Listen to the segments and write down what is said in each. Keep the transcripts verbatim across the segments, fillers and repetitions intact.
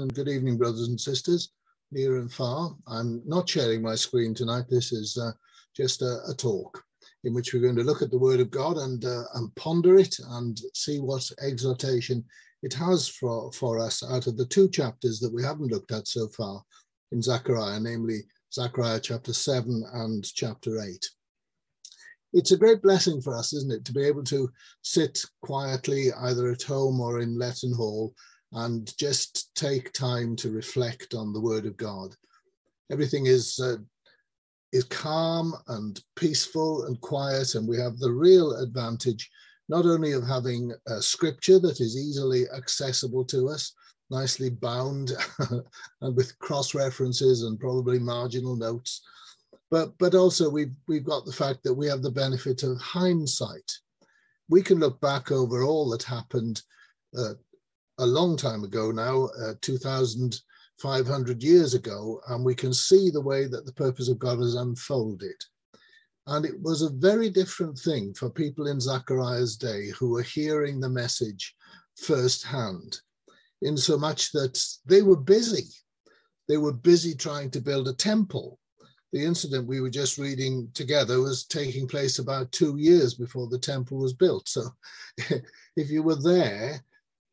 and good evening, brothers and sisters, near and far. I'm not sharing my screen tonight. This is uh, just a, a talk in which we're going to look at the Word of God and, uh, and ponder it and see what exhortation it has for, for us out of the two chapters that we haven't looked at so far in Zechariah, namely Zechariah chapter seven and chapter eight. It's a great blessing for us, isn't it, to be able to sit quietly either at home or in Letton Hall and just take time to reflect on the Word of God. Everything is uh, is calm and peaceful and quiet, and we have the real advantage not only of having a scripture that is easily accessible to us, nicely bound and with cross references and probably marginal notes, but but also we've we've got the fact that we have the benefit of hindsight. We can look back over all that happened uh, a long time ago now, uh, two thousand five hundred years ago, and we can see the way that the purpose of God has unfolded. And it was a very different thing for people in Zechariah's day who were hearing the message firsthand, in so much that they were busy. They were busy trying to build a temple. The incident we were just reading together was taking place about two years before the temple was built. So if you were there,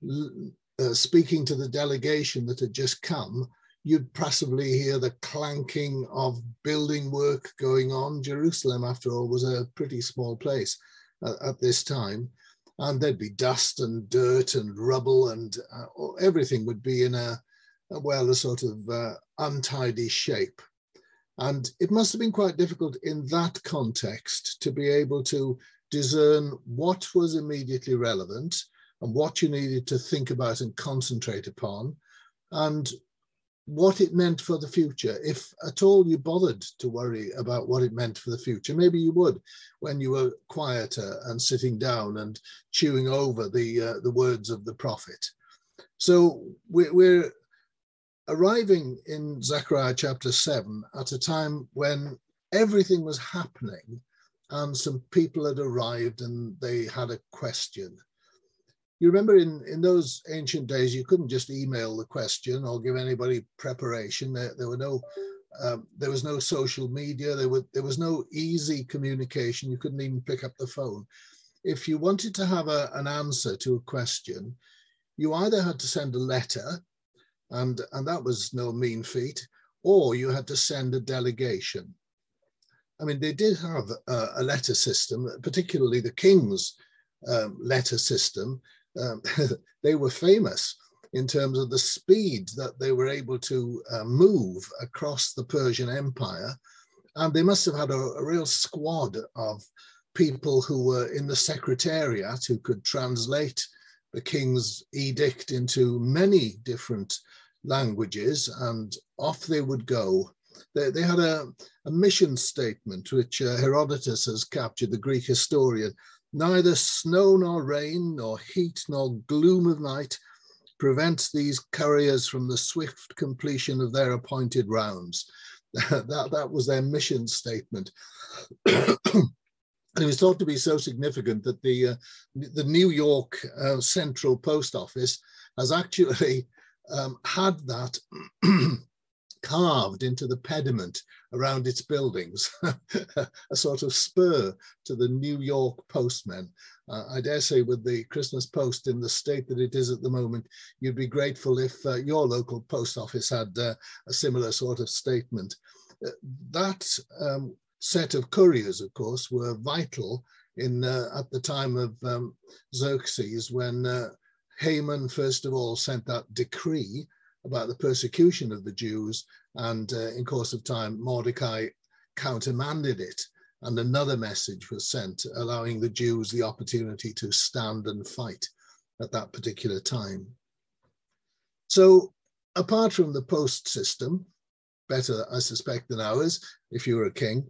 Uh, speaking to the delegation that had just come, you'd possibly hear the clanking of building work going on. Jerusalem, after all, was a pretty small place uh, at this time, and there'd be dust and dirt and rubble, and uh, everything would be in a, a well, a sort of uh, untidy shape. And it must have been quite difficult in that context to be able to discern what was immediately relevant and what you needed to think about and concentrate upon, and what it meant for the future. If at all you bothered to worry about what it meant for the future, maybe you would when you were quieter and sitting down and chewing over the, uh, the words of the prophet. So we're arriving in Zechariah chapter seven at a time when everything was happening and some people had arrived and they had a question. You remember in, in those ancient days, you couldn't just email the question or give anybody preparation. There, there were no, um, there was no social media. There, were, there was no easy communication. You couldn't even pick up the phone. If you wanted to have a, an answer to a question, you either had to send a letter, and, and that was no mean feat, or you had to send a delegation. I mean, they did have a, a letter system, particularly the king's um, letter system. Um, they were famous in terms of the speed that they were able to uh, move across the Persian Empire. And they must have had a, a real squad of people who were in the secretariat who could translate the king's edict into many different languages, and off they would go. They, they had a, a mission statement, which uh, Herodotus has captured, the Greek historian. Neither snow nor rain, nor heat nor gloom of night prevents these couriers from the swift completion of their appointed rounds. that, that was their mission statement. And it was thought to be so significant that the, uh, the New York uh, Central Post Office has actually um, had that carved into the pediment around its buildings, a sort of spur to the New York postmen. Uh, I dare say with the Christmas Post in the state that it is at the moment, you'd be grateful if uh, your local post office had uh, a similar sort of statement. Uh, that um, set of couriers, of course, were vital in uh, at the time of um, Xerxes, when uh, Haman first of all sent that decree about the persecution of the Jews, and uh, in course of time, Mordecai countermanded it, and another message was sent allowing the Jews the opportunity to stand and fight at that particular time. So apart from the post system, better, I suspect, than ours, if you were a king,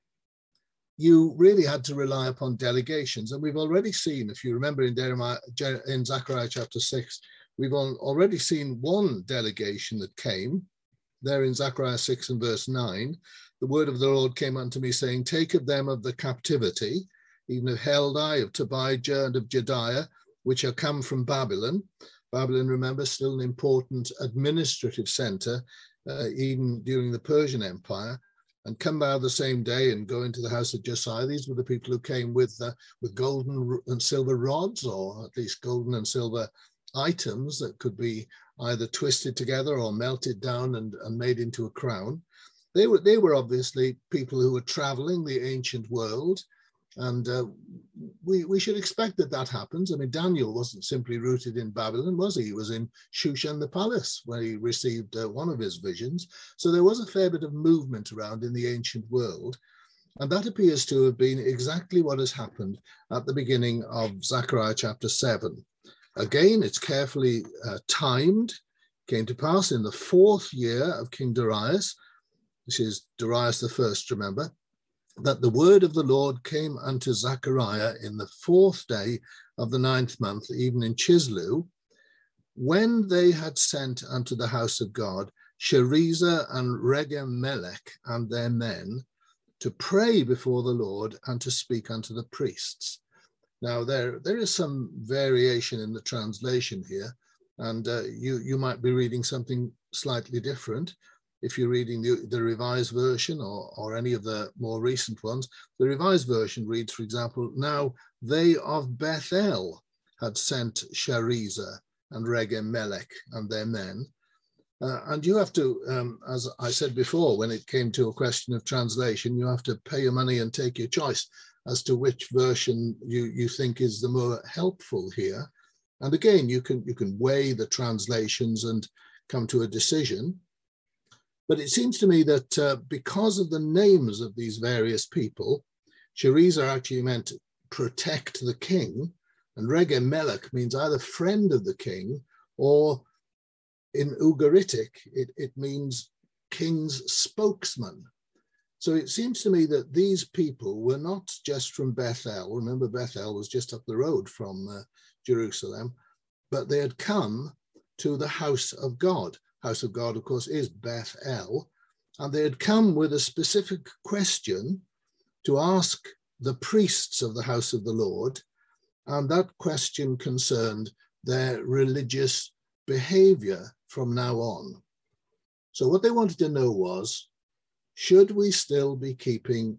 you really had to rely upon delegations. And we've already seen, if you remember in, Jeremiah, in Zechariah chapter six, we've already seen one delegation that came there in Zechariah six and verse nine. The word of the Lord came unto me, saying, take of them of the captivity, even of Heldai, of Tobijah, and of Jediah, which are come from Babylon, Babylon, remember, still an important administrative center, uh, even during the Persian Empire. And come by the same day and go into the house of Josiah. These were the people who came with uh, with golden and silver rods, or at least golden and silver items that could be either twisted together or melted down and, and made into a crown. They were they were obviously people who were traveling the ancient world, and uh, we we should expect that that happens. I mean, Daniel wasn't simply rooted in Babylon, was he? He was in Shushan the palace where he received uh, one of his visions. So there was a fair bit of movement around in the ancient world, and that appears to have been exactly what has happened at the beginning of Zechariah chapter seven. Again, it's carefully uh, timed. Came to pass in the fourth year of King Darius, this is Darius the first, remember, that the word of the Lord came unto Zechariah in the fourth day of the ninth month, even in Chislew, when they had sent unto the house of God Sherezer and Regem-melech and their men to pray before the Lord and to speak unto the priests. Now, there, there is some variation in the translation here, and uh, you, you might be reading something slightly different. If you're reading the, the Revised Version or, or any of the more recent ones, the Revised Version reads, for example, now they of Bethel had sent Sherezer and Regem-melech and their men. Uh, and you have to, um, as I said before, when it came to a question of translation, you have to pay your money and take your choice as to which version you, you think is the more helpful here. And again, you can, you can weigh the translations and come to a decision. But it seems to me that uh, because of the names of these various people, Sherezer actually meant protect the king, and Regem-melech means either friend of the king, or in Ugaritic, it, it means king's spokesman. So it seems to me that these people were not just from Bethel. Remember, Bethel was just up the road from uh, Jerusalem, but they had come to the house of God. House of God, of course, is Bethel, and they had come with a specific question to ask the priests of the house of the Lord, and that question concerned their religious behavior from now on. So what they wanted to know was, should we still be keeping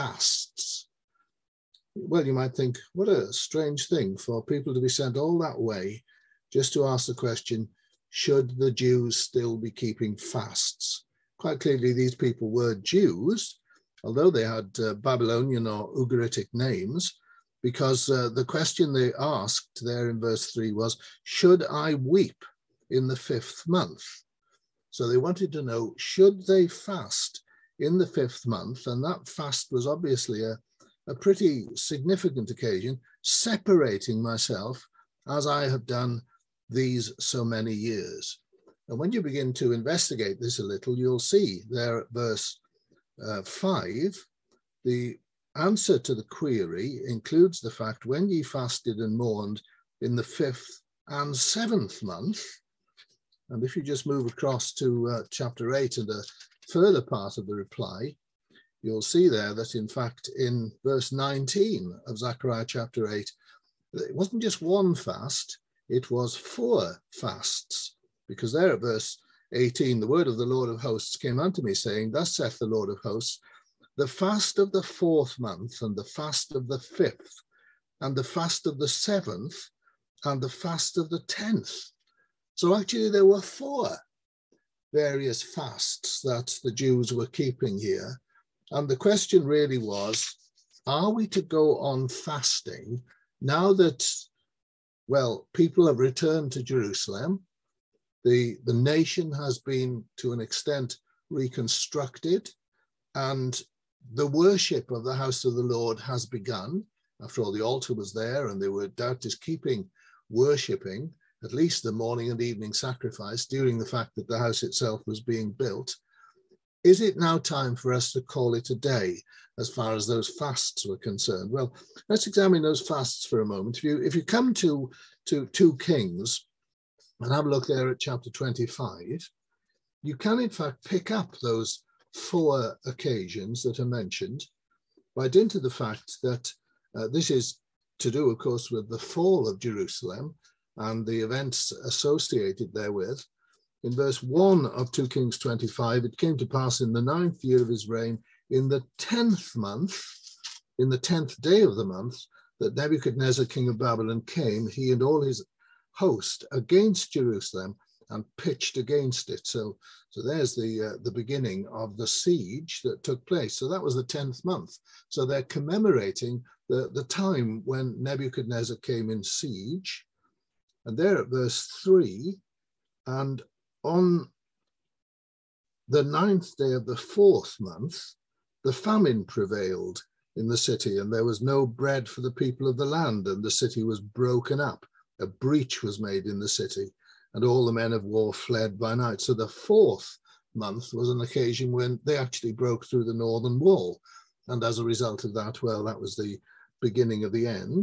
fasts? Well, you might think, what a strange thing for people to be sent all that way just to ask the question, should the Jews still be keeping fasts? Quite clearly, these people were Jews, although they had uh, Babylonian or Ugaritic names, because uh, the question they asked there in verse three was, should I weep in the fifth month? So they wanted to know, should they fast in the fifth month? And that fast was obviously a, a pretty significant occasion, separating myself as I have done these so many years. And when you begin to investigate this a little, you'll see there at verse uh, five, the answer to the query includes the fact, when ye fasted and mourned in the fifth and seventh month. And if you just move across to uh, chapter eight and a further part of the reply, you'll see there that in fact in verse nineteen of Zechariah chapter eight, it wasn't just one fast, it was four fasts, because there at verse eighteen, the word of the Lord of hosts came unto me, saying, thus saith the Lord of hosts, the fast of the fourth month, and the fast of the fifth, and the fast of the seventh, and the fast of the tenth. So actually there were four various fasts that the Jews were keeping here. And the question really was, are we to go on fasting now that, well, people have returned to Jerusalem? The, the nation has been, to an extent, reconstructed, and the worship of the house of the Lord has begun. After all, the altar was there, and they were doubtless keeping worshipping, at least the morning and evening sacrifice, during the fact that the house itself was being built. Is it now time for us to call it a day as far as those fasts were concerned? Well, let's examine those fasts for a moment. If you, if you come to, to two Kings and have a look there at chapter twenty-five, you can in fact pick up those four occasions that are mentioned by dint of the fact that uh, this is to do, of course, with the fall of Jerusalem, and the events associated therewith. In verse one of two Kings twenty-five, it came to pass in the ninth year of his reign, in the tenth month, in the tenth day of the month, that Nebuchadnezzar, king of Babylon, came, he and all his host, against Jerusalem, and pitched against it. So, so there's the uh, the beginning of the siege that took place. So that was the tenth month. So they're commemorating the, the time when Nebuchadnezzar came in siege. And there at verse three, and on the ninth day of the fourth month, the famine prevailed in the city, and there was no bread for the people of the land, and the city was broken up. A breach was made in the city, and all the men of war fled by night. So the fourth month was an occasion when they actually broke through the northern wall. And as a result of that, well, that was the beginning of the end.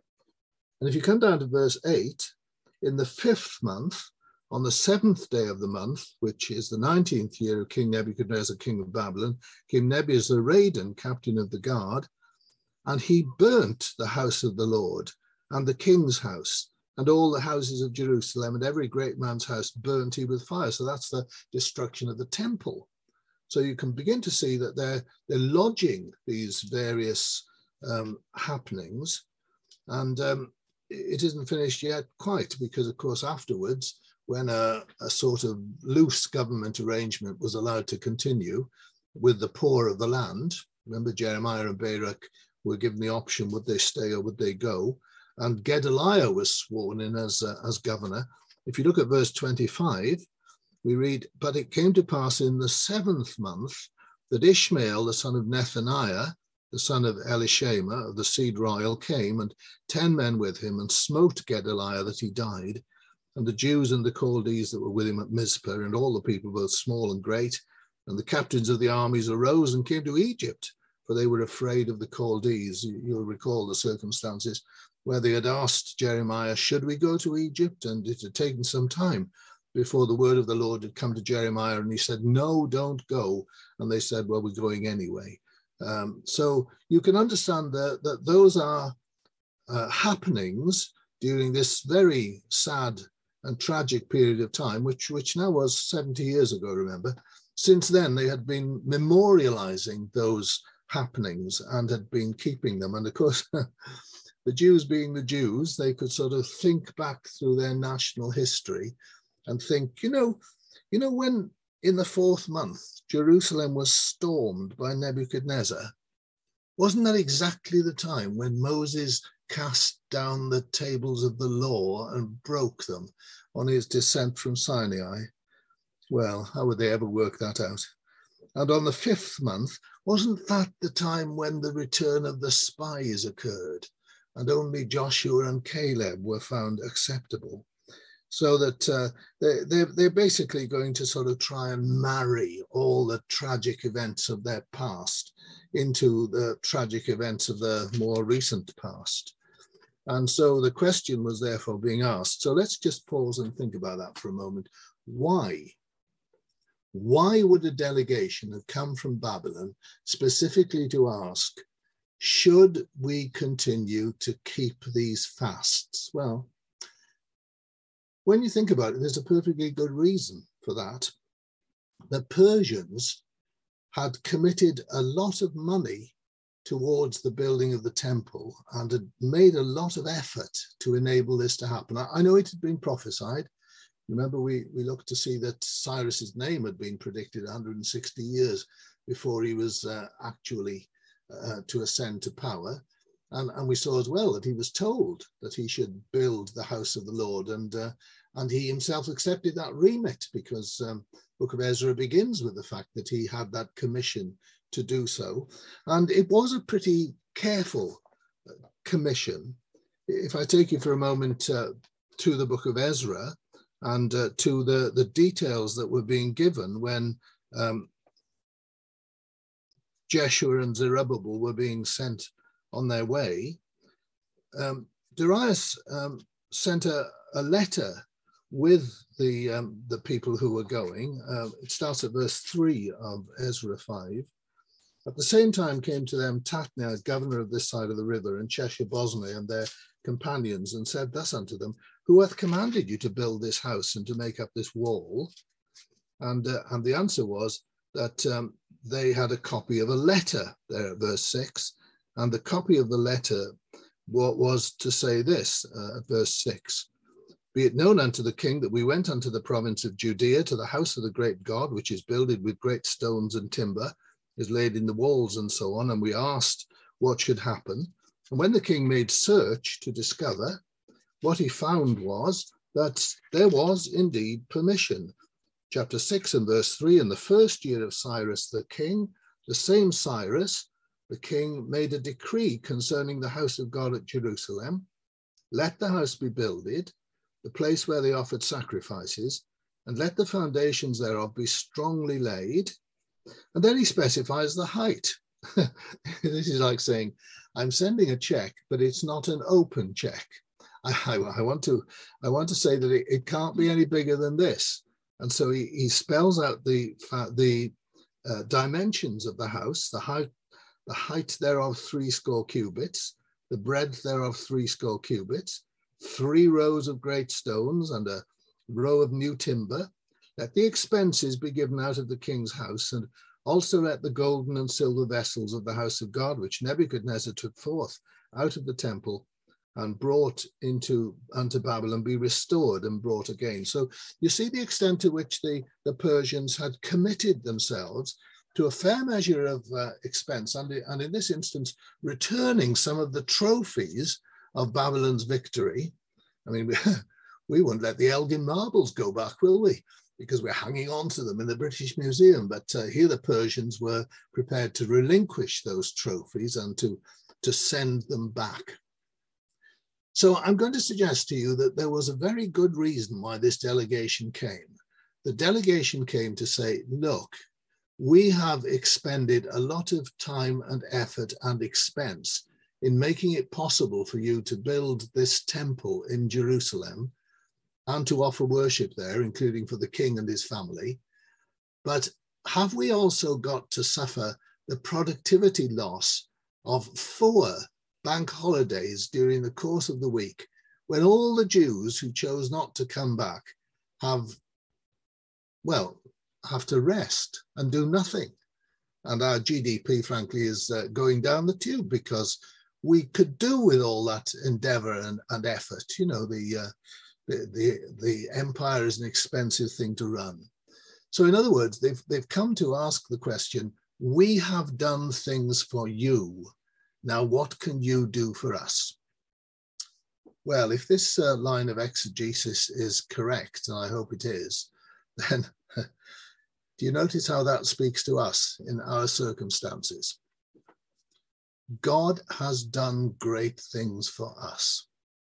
And if you come down to verse eight, in the fifth month, on the seventh day of the month, which is the nineteenth year of King Nebuchadnezzar, king of Babylon, came Nebuzaradan, captain of the guard, and he burnt the house of the Lord and the king's house and all the houses of Jerusalem, and every great man's house burnt he with fire. So that's the destruction of the temple. So you can begin to see that they're, they're lodging these various um, happenings. And um, it isn't finished yet quite, because, of course, afterwards, when a, a sort of loose government arrangement was allowed to continue with the poor of the land, remember Jeremiah and Baruch were given the option, would they stay or would they go? And Gedaliah was sworn in as, uh, as governor. If you look at verse twenty-five, we read, but it came to pass in the seventh month that Ishmael, the son of Nethaniah, the son of Elishama of the seed royal, came, and ten men with him, and smote Gedaliah that he died, and the Jews and the Chaldees that were with him at Mizpah, and all the people, both small and great, and the captains of the armies arose and came to Egypt, for they were afraid of the Chaldees. You'll recall the circumstances where they had asked Jeremiah, should we go to Egypt? And it had taken some time before the word of the Lord had come to Jeremiah, and he said, no, don't go. And they said, well, we're going anyway. Um, so you can understand that, that those are uh, happenings during this very sad and tragic period of time, which, which now was seventy years ago, remember. Since then, they had been memorializing those happenings and had been keeping them. And of course, the Jews being the Jews, they could sort of think back through their national history and think, you know, you know, when in the fourth month, Jerusalem was stormed by Nebuchadnezzar, wasn't that exactly the time when Moses cast down the tables of the law and broke them on his descent from Sinai? Well, how would they ever work that out? And on the fifth month, wasn't that the time when the return of the spies occurred, and only Joshua and Caleb were found acceptable? So that uh, they, they're, they're basically going to sort of try and marry all the tragic events of their past into the tragic events of the more recent past. And so the question was therefore being asked. So let's just pause and think about that for a moment. Why? Why would a delegation have come from Babylon specifically to ask, should we continue to keep these fasts? Well, when you think about it, there's a perfectly good reason for that. The Persians had committed a lot of money towards the building of the temple and had made a lot of effort to enable this to happen. I, I know it had been prophesied. Remember, we, we looked to see that Cyrus's name had been predicted one hundred sixty years before he was uh, actually uh, to ascend to power. And, and we saw as well that he was told that he should build the house of the Lord. And, uh, and he himself accepted that remit, because um, Book of Ezra begins with the fact that he had that commission to do so. And it was a pretty careful commission. If I take you for a moment uh, to the Book of Ezra, and uh, to the, the details that were being given when um, Jeshua and Zerubbabel were being sent on their way, um, Darius um, sent a, a letter with the, um, the people who were going. Uh, it starts at verse three of Ezra five. At the same time came to them Tatnai, governor of this side of the river, and Sheshbazai and their companions, and said thus unto them, who hath commanded you to build this house and to make up this wall? And, uh, and the answer was that um, they had a copy of a letter there at verse six. And the copy of the letter was to say this uh, at verse six. Be it known unto the king that we went unto the province of Judea to the house of the great God, which is builded with great stones and timber, is laid in the walls and so on. And we asked what should happen. And when the king made search to discover, what he found was that there was indeed permission. Chapter six and verse three, in the first year of Cyrus the king, the same Cyrus, the king, made a decree concerning the house of God at Jerusalem. Let the house be builded, the place where they offered sacrifices, and let the foundations thereof be strongly laid. And then he specifies the height. This is like saying, I'm sending a check, but it's not an open check. I, I, I want to I want to say that it, it can't be any bigger than this. And so he, he spells out the, the uh, dimensions of the house, the height, the height thereof three score cubits, the breadth thereof three score cubits, three rows of great stones and a row of new timber. Let the expenses be given out of the king's house, and also let the golden and silver vessels of the house of God, which Nebuchadnezzar took forth out of the temple and brought into unto Babylon, be restored and brought again. So you see the extent to which the, the Persians had committed themselves to a fair measure of uh, expense, and, and in this instance, returning some of the trophies of Babylon's victory. I mean, we, we won't let the Elgin marbles go back, will we? Because we're hanging on to them in the British Museum. But uh, here the Persians were prepared to relinquish those trophies and to, to send them back. So I'm going to suggest to you that there was a very good reason why this delegation came. The delegation came to say, look, we have expended a lot of time and effort and expense in making it possible for you to build this temple in Jerusalem and to offer worship there, including for the king and his family. But have we also got to suffer the productivity loss of four bank holidays during the course of the week, when all the Jews who chose not to come back have, well, have to rest and do nothing? And our G D P, frankly, is uh, going down the tube, because we could do with all that endeavor and, and effort. You know, the, uh, the, the, the empire is an expensive thing to run. So in other words, they've, they've come to ask the question, we have done things for you. Now, what can you do for us? Well, if this uh, line of exegesis is correct, and I hope it is, then do you notice how that speaks to us in our circumstances? God has done great things for us.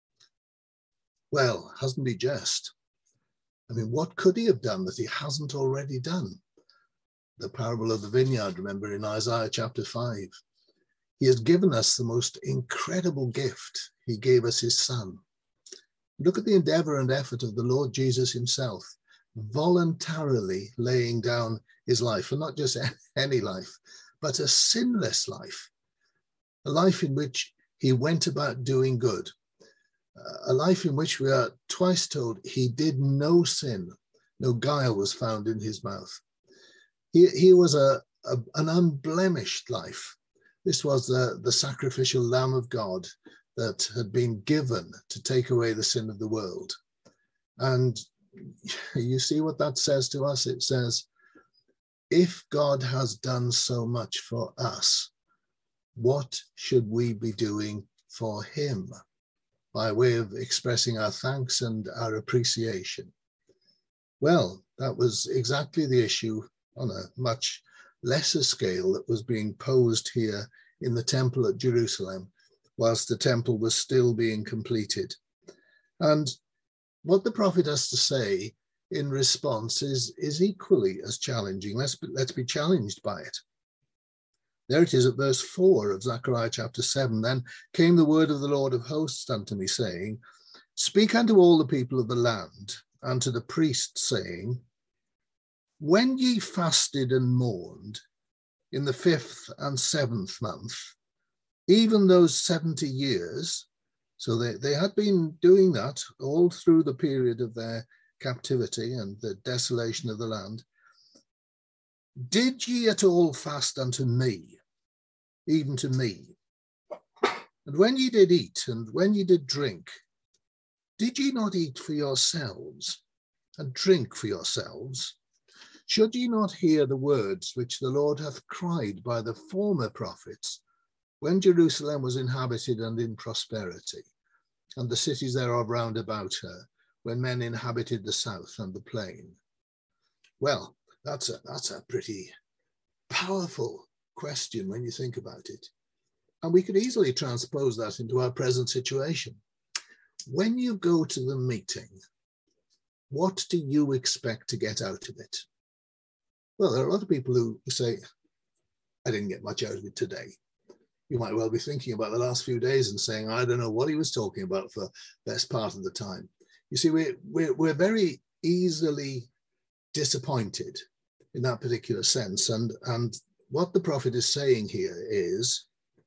Well, hasn't he just? I mean, what could he have done that he hasn't already done? The parable of the vineyard, remember, in Isaiah chapter five. He has given us the most incredible gift. He gave us his son. Look at the endeavor and effort of the Lord Jesus himself, voluntarily laying down his life, and not just any life, but a sinless life, a life in which he went about doing good, a life in which we are twice told he did no sin, no guile was found in his mouth. He, he was a, a, an unblemished life. This was the, the sacrificial Lamb of God that had been given to take away the sin of the world. And you see what that says to us? It says, if God has done so much for us, what should we be doing for him? By way of expressing our thanks and our appreciation. Well, that was exactly the issue on a much lesser scale that was being posed here in the temple at Jerusalem, whilst the temple was still being completed. And what the prophet has to say in response is, is equally as challenging. Let's be, let's be challenged by it. There it is at verse four of Zechariah chapter seven. Then came the word of the Lord of hosts unto me, saying, speak unto all the people of the land, and to the priests, saying, when ye fasted and mourned in the fifth and seventh month, even those seventy years, So they, they had been doing that all through the period of their captivity and the desolation of the land. Did ye at all fast unto me, even to me? And when ye did eat, and when ye did drink, did ye not eat for yourselves, and drink for yourselves? Should ye not hear the words which the Lord hath cried by the former prophets, when Jerusalem was inhabited and in prosperity, and the cities thereof round about her, when men inhabited the south and the plain? Well, that's a, that's a pretty powerful question when you think about it. And we could easily transpose that into our present situation. When you go to the meeting, what do you expect to get out of it? Well, there are a lot of people who say, I didn't get much out of it today. You might well be thinking about the last few days and saying, I don't know what he was talking about for the best part of the time. You see, we're, we're, we're very easily disappointed in that particular sense. And, and what the prophet is saying here is,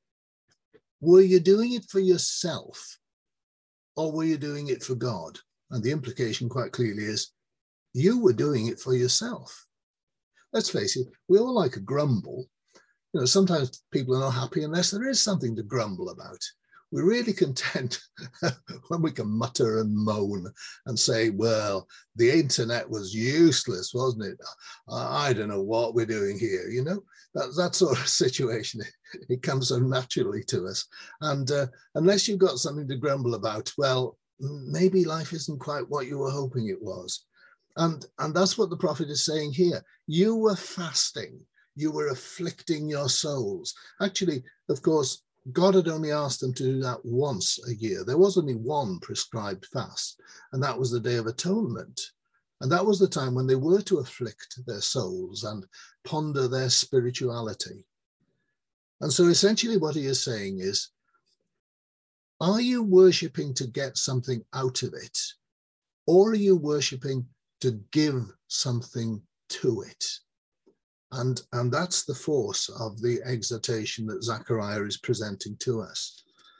were you doing it for yourself, or were you doing it for God? And the implication quite clearly is, you were doing it for yourself. Let's face it, we all like a grumble. You know, sometimes people are not happy unless there is something to grumble about. We're really content when we can mutter and moan and say, well, the internet was useless, wasn't it? I don't know what we're doing here, you know? That, that sort of situation, it, it comes so naturally to us. And uh, unless you've got something to grumble about, well, maybe life isn't quite what you were hoping it was. And, and that's what the prophet is saying here. You were fasting. You were afflicting your souls. Actually, of course, God had only asked them to do that once a year. There was only one prescribed fast, and that was the Day of Atonement. And that was the time when they were to afflict their souls and ponder their spirituality. And so essentially what he is saying is, are you worshipping to get something out of it? Or are you worshipping to give something to it? And, and that's the force of the exhortation that Zechariah is presenting to us.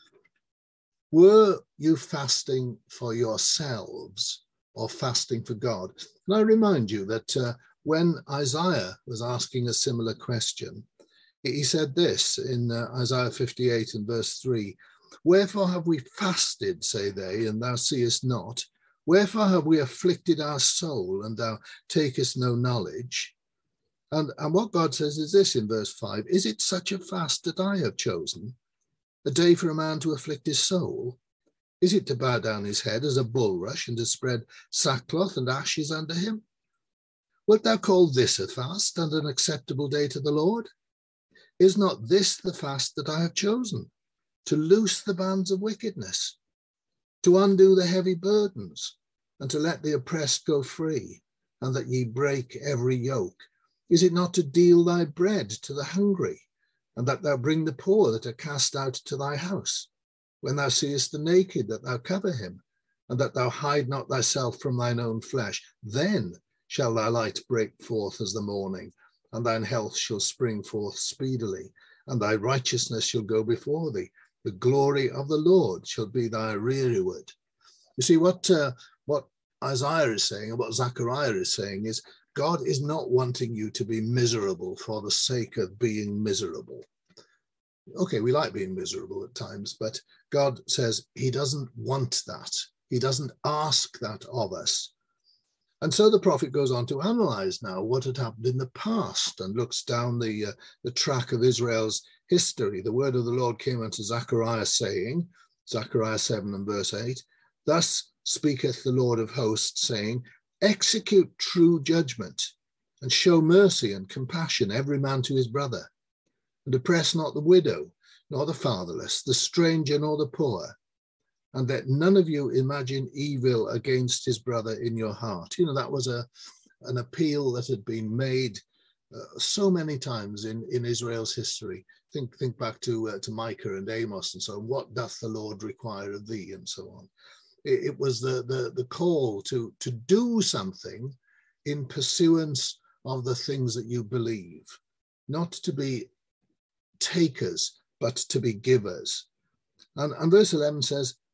Were you fasting for yourselves or fasting for God? And I remind you that uh, when Isaiah was asking a similar question, he said this in uh, Isaiah fifty-eight and verse three, wherefore have we fasted, say they, and thou seest not? Wherefore have we afflicted our soul, and thou takest no knowledge? And, and what God says is this in verse five, is it such a fast that I have chosen, a day for a man to afflict his soul? Is it to bow down his head as a bulrush, and to spread sackcloth and ashes under him? Wilt thou call this a fast and an acceptable day to the Lord? Is not this the fast that I have chosen, to loose the bands of wickedness, to undo the heavy burdens, and to let the oppressed go free, and that ye break every yoke? Is it not to deal thy bread to the hungry, and that thou bring the poor that are cast out to thy house? When thou seest the naked, that thou cover him, and that thou hide not thyself from thine own flesh, then shall thy light break forth as the morning, and thine health shall spring forth speedily, and thy righteousness shall go before thee. The glory of the Lord shall be thy rearward. You see, what, uh, what Isaiah is saying, and what Zechariah is saying is, God is not wanting you to be miserable for the sake of being miserable. Okay, we like being miserable at times, but God says he doesn't want that. He doesn't ask that of us. And so the prophet goes on to analyze now what had happened in the past and looks down the, uh, the track of Israel's history. The word of the Lord came unto Zechariah, saying, Zechariah seven and verse eight, thus speaketh the Lord of hosts, saying, execute true judgment, and show mercy and compassion every man to his brother, and oppress not the widow, nor the fatherless, the stranger, nor the poor, and let none of you imagine evil against his brother in your heart. You know, that was a an appeal that had been made uh, so many times in, in Israel's history. Think think back to uh, to Micah and Amos and so on. What doth the Lord require of thee, and so on. It was the, the, the call to, to do something in pursuance of the things that you believe, not to be takers, but to be givers. And, and verse eleven says,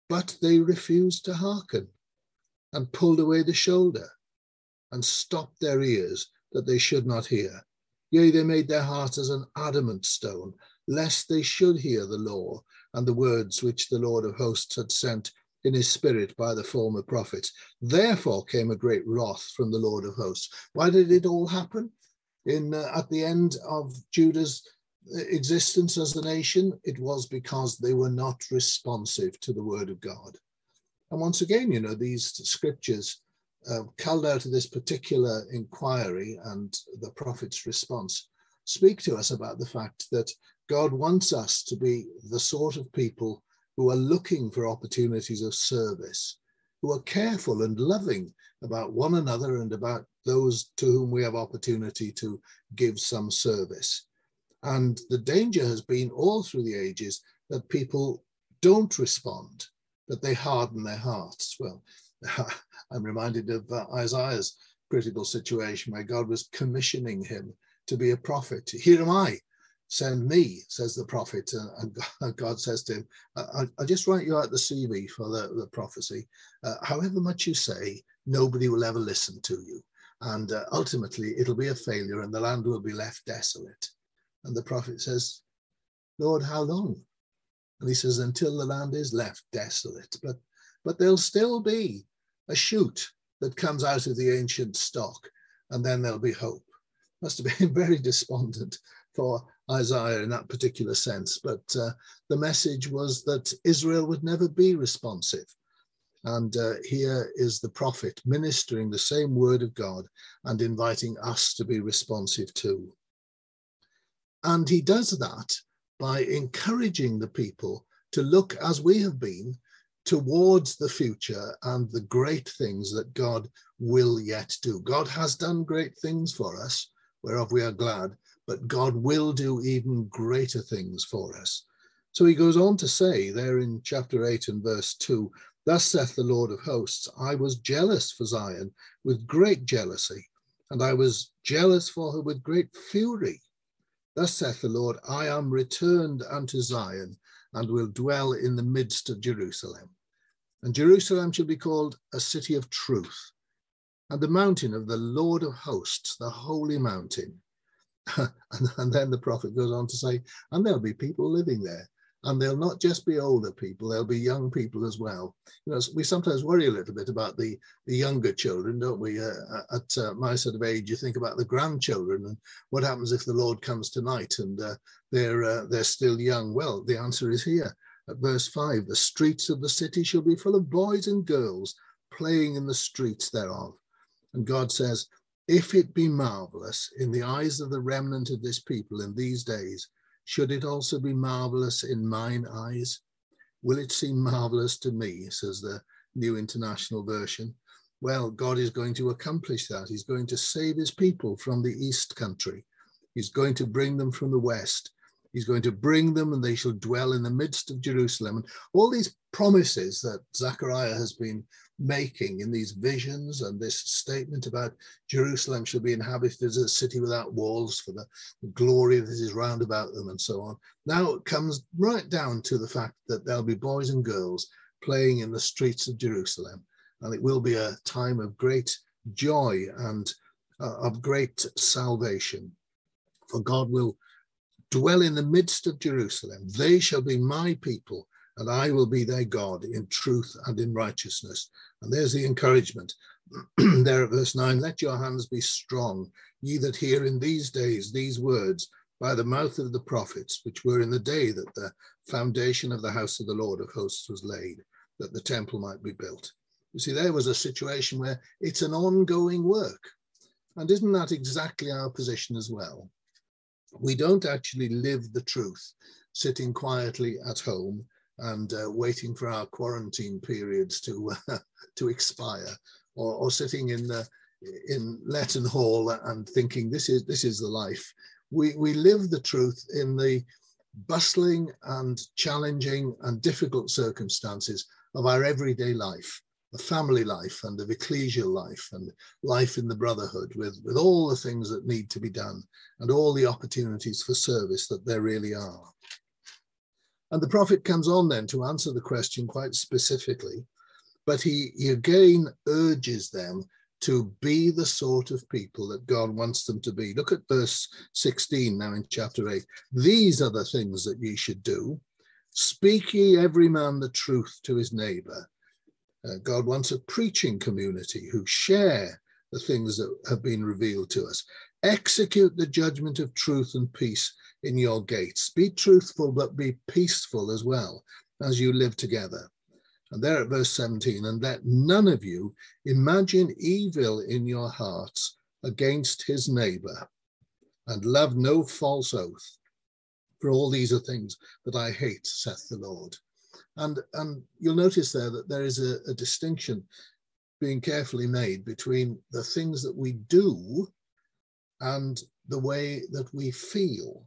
But they refused to hearken, and pulled away the shoulder, and stopped their ears, that they should not hear. Yea, they made their hearts as an adamant stone, lest they should hear the law and the words which the Lord of hosts had sent in his spirit by the former prophets. Therefore came a great wrath from the Lord of hosts. Why did it all happen? In uh, at the end of Judah's existence as a nation, it was because they were not responsive to the word of God. And once again, you know, these scriptures uh, culled out of this particular inquiry and the prophet's response speak to us about the fact that God wants us to be the sort of people who are looking for opportunities of service, who are careful and loving about one another and about those to whom we have opportunity to give some service. And the danger has been all through the ages that people don't respond, that they harden their hearts. Well, I'm reminded of uh, Isaiah's critical situation where God was commissioning him to be a prophet. Here am I, send me, says the prophet. And, and God says to him, I, I'll just write you out the C V for the, the prophecy. Uh, however much you say, nobody will ever listen to you. And uh, ultimately, it'll be a failure and the land will be left desolate. And the prophet says, Lord, how long? And he says, until the land is left desolate. But, but there'll still be a shoot that comes out of the ancient stock, and then there'll be hope. Must have been very despondent for Isaiah in that particular sense. But uh, the message was that Israel would never be responsive. And uh, here is the prophet ministering the same word of God and inviting us to be responsive too. And he does that by encouraging the people to look, as we have been, towards the future and the great things that God will yet do. God has done great things for us, whereof we are glad, but God will do even greater things for us. So he goes on to say there in chapter eight and verse two, thus saith the Lord of hosts, I was jealous for Zion with great jealousy, and I was jealous for her with great fury. Thus saith the Lord, I am returned unto Zion, and will dwell in the midst of Jerusalem. And Jerusalem shall be called a city of truth, and the mountain of the Lord of hosts, the holy mountain. and, and then the prophet goes on to say, and there'll be people living there. And they'll not just be older people, they'll be young people as well. You know, we sometimes worry a little bit about the, the younger children, don't we? Uh, at uh, my sort of age, you think about the grandchildren and what happens if the Lord comes tonight and uh, they're, uh, they're still young. Well, the answer is here at verse five, the streets of the city shall be full of boys and girls playing in the streets thereof. And God says, if it be marvelous in the eyes of the remnant of this people in these days, should it also be marvelous in mine eyes? Will it seem marvelous to me, says the New International Version? Well, God is going to accomplish that. He's going to save his people from the East country. He's going to bring them from the West. He's going to bring them and they shall dwell in the midst of Jerusalem. And all these promises that Zechariah has been making in these visions and this statement about Jerusalem shall be inhabited as a city without walls for the glory that is round about them and so on. Now it comes right down to the fact that there'll be boys and girls playing in the streets of Jerusalem. And it will be a time of great joy and uh, of great salvation. For God will dwell in the midst of Jerusalem. They shall be my people, and I will be their God in truth and in righteousness. And there's the encouragement there at verse nine. Let your hands be strong, ye that hear in these days these words by the mouth of the prophets, which were in the day that the foundation of the house of the Lord of hosts was laid, that the temple might be built. You see, there was a situation where it's an ongoing work. And isn't that exactly our position as well? We don't actually live the truth, sitting quietly at home and uh, waiting for our quarantine periods to uh, to expire, or, or sitting in uh, in Letton Hall and thinking this is this is the life. We we live the truth in the bustling and challenging and difficult circumstances of our everyday life, the family life and the ecclesial life and life in the brotherhood, with, with all the things that need to be done and all the opportunities for service that there really are. And the prophet comes on then to answer the question quite specifically, but he, he again urges them to be the sort of people that God wants them to be. Look at verse sixteen now in chapter eight. These are the things that ye should do. Speak ye every man the truth to his neighbor. Uh, God wants a preaching community who share the things that have been revealed to us. Execute the judgment of truth and peace in your gates. Be truthful, but be peaceful as well as you live together. And there at verse seventeen, and let none of you imagine evil in your hearts against his neighbor, and love no false oath. For all these are things that I hate, saith the Lord. And, and you'll notice there that there is a, a distinction being carefully made between the things that we do and the way that we feel.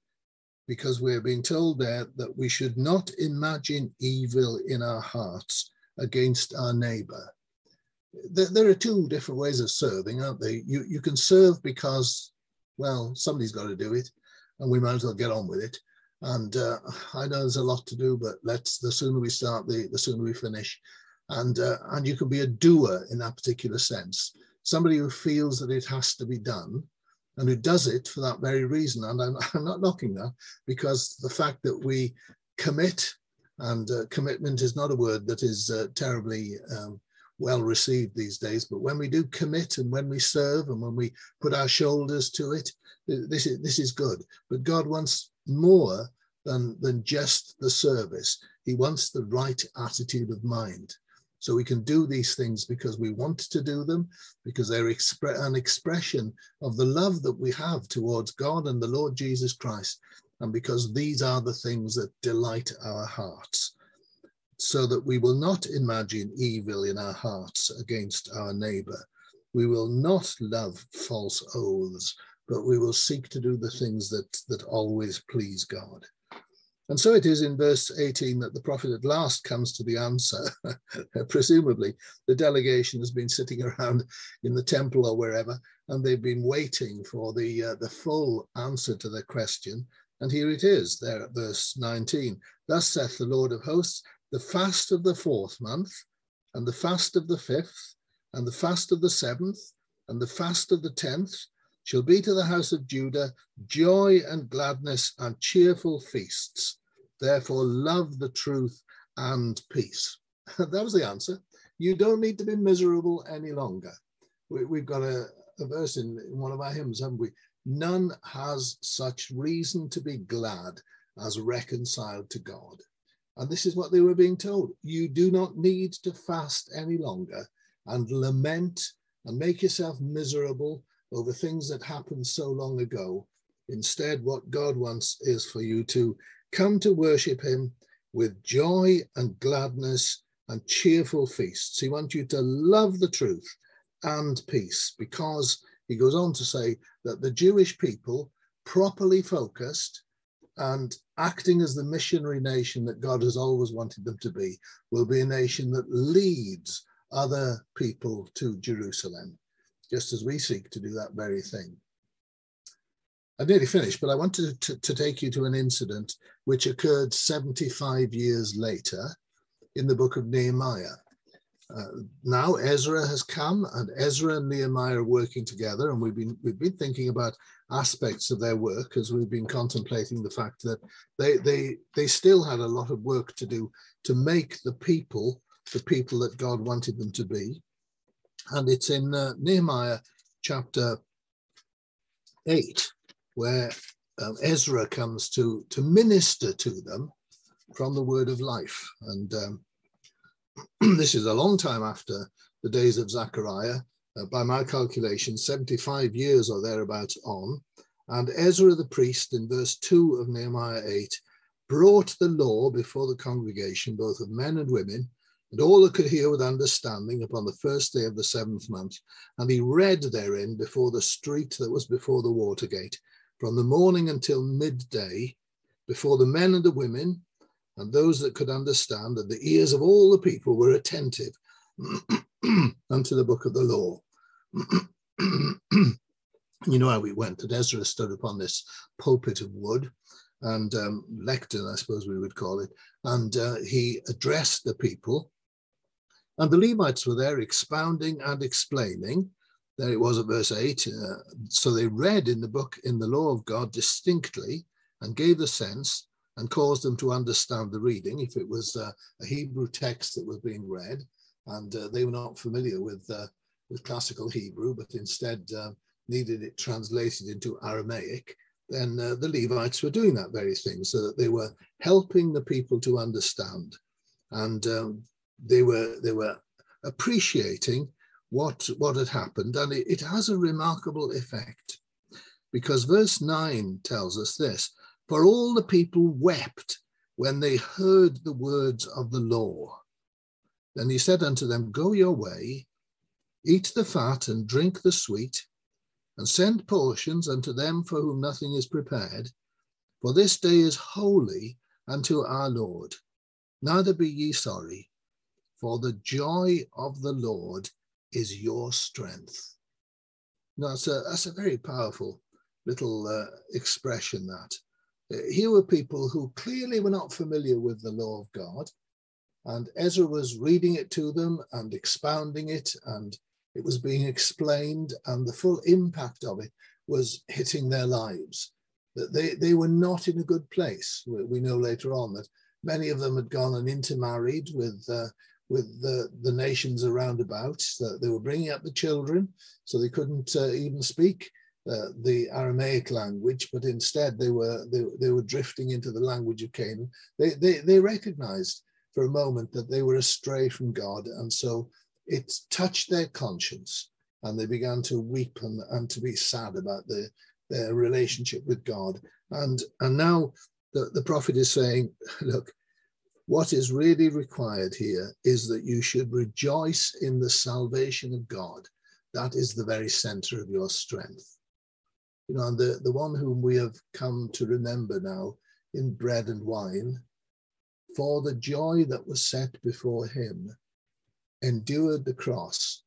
Because we're being told there that we should not imagine evil in our hearts against our neighbor. There, there are two different ways of serving, aren't there? You, you can serve because, well, somebody's got to do it, and we might as well get on with it. And uh, I know there's a lot to do, but let's, the sooner we start, the, the sooner we finish. And, uh, and you can be a doer in that particular sense. Somebody who feels that it has to be done, and who does it for that very reason. And I'm, I'm not knocking that, because the fact that we commit, and uh, commitment is not a word that is uh, terribly um, well received these days, but when we do commit, and when we serve, and when we put our shoulders to it, this is, this is good. But God wants more than, than just the service. He wants the right attitude of mind. So we can do these things because we want to do them, because they're expre- an expression of the love that we have towards God and the Lord Jesus Christ, and because these are the things that delight our hearts, so that we will not imagine evil in our hearts against our neighbor. We will not love false oaths, but we will seek to do the things that, that always please God. And so it is in verse eighteen that the prophet at last comes to the answer. Presumably, the delegation has been sitting around in the temple or wherever, and they've been waiting for the, uh, the full answer to the question. And here it is, there at verse nineteen. Thus saith the Lord of hosts, the fast of the fourth month, and the fast of the fifth, and the fast of the seventh, and the fast of the tenth, shall be to the house of Judah joy and gladness and cheerful feasts. Therefore love the truth and peace. That was the answer. You don't need to be miserable any longer. We, we've got a, a verse in, in one of our hymns, haven't we? None has such reason to be glad as reconciled to God. And this is what they were being told. You do not need to fast any longer and lament and make yourself miserable over things that happened so long ago. Instead, what God wants is for you to come to worship him with joy and gladness and cheerful feasts. He wants you to love the truth and peace, because he goes on to say that the Jewish people, properly focused and acting as the missionary nation that God has always wanted them to be, will be a nation that leads other people to Jerusalem, just as we seek to do that very thing. I've nearly finished, but I wanted to, to take you to an incident which occurred seventy-five years later in the book of Nehemiah. Uh, now Ezra has come, and Ezra and Nehemiah are working together, and we've been we've been thinking about aspects of their work as we've been contemplating the fact that they they they still had a lot of work to do to make the people the people that God wanted them to be. And it's in uh, Nehemiah chapter eight, where um, Ezra comes to, to minister to them from the word of life. And um, this is a long time after the days of Zechariah, uh, by my calculation, seventy-five years or thereabouts on. And Ezra the priest, in verse two of Nehemiah eight, brought the law before the congregation, both of men and women, and all that could hear with understanding, upon the first day of the seventh month. And he read therein before the street that was before the water gate, from the morning until midday, before the men and the women, and those that could understand, and the ears of all the people were attentive unto the book of the law. You know how we went, that Ezra stood upon this pulpit of wood, and um, lectern, I suppose we would call it. And uh, he addressed the people. And the Levites were there expounding and explaining. There it was at verse eight. Uh, so they read in the book, in the law of God distinctly, and gave the sense and caused them to understand the reading. If it was uh, a Hebrew text that was being read, and uh, they were not familiar with, uh, with classical Hebrew, but instead uh, needed it translated into Aramaic, then uh, the Levites were doing that very thing, so that they were helping the people to understand. And um, they were they were appreciating what, what had happened. And it, it has a remarkable effect, because verse nine tells us this: for all the people wept when they heard the words of the law. Then he said unto them, go your way, eat the fat and drink the sweet, and send portions unto them for whom nothing is prepared. For this day is holy unto our Lord. Neither be ye sorry, for the joy of the Lord is your strength. Now, that's a, that's a very powerful little uh, expression, that. Uh, here were people who clearly were not familiar with the law of God, and Ezra was reading it to them and expounding it, and it was being explained, and the full impact of it was hitting their lives. That they, they were not in a good place. We, we know later on that many of them had gone and intermarried with uh, with the, the nations around about. That they were bringing up the children, so they couldn't uh, even speak uh, the Aramaic language, but instead they were they, they were drifting into the language of Canaan. They, they, they recognized for a moment that they were astray from God, and so it touched their conscience, and they began to weep and, and to be sad about the, their relationship with God. And, and now the, the prophet is saying, look, what is really required here is that you should rejoice in the salvation of God. That is the very center of your strength. You know, and the, the one whom we have come to remember now in bread and wine, for the joy that was set before him, endured the cross,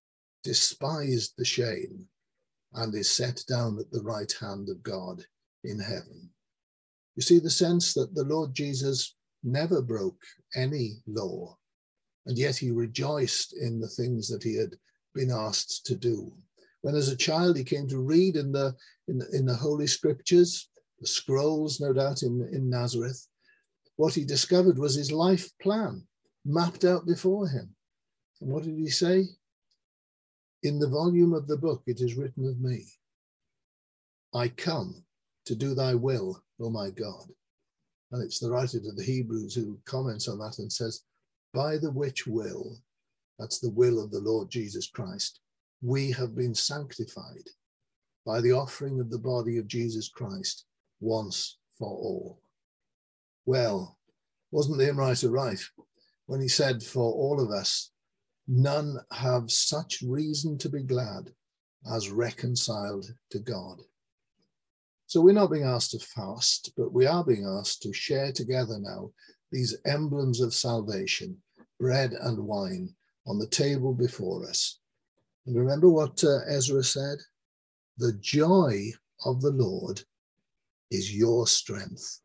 despised the shame, and is set down at the right hand of God in heaven. You see the sense that the Lord Jesus never broke any law, and yet he rejoiced in the things that he had been asked to do. When as a child he came to read in the, in the, in the Holy Scriptures, the scrolls, no doubt, in, in Nazareth, what he discovered was his life plan mapped out before him. And what did he say? In the volume of the book it is written of me, I come to do thy will, O my God. And it's the writer to the Hebrews who comments on that and says, by the which will, that's the will of the Lord Jesus Christ, we have been sanctified by the offering of the body of Jesus Christ once for all. Well, wasn't the hymn writer right when he said, for all of us, none have such reason to be glad as reconciled to God. So we're not being asked to fast, but we are being asked to share together now these emblems of salvation, bread and wine, on the table before us. And remember what uh, Ezra said? The joy of the Lord is your strength.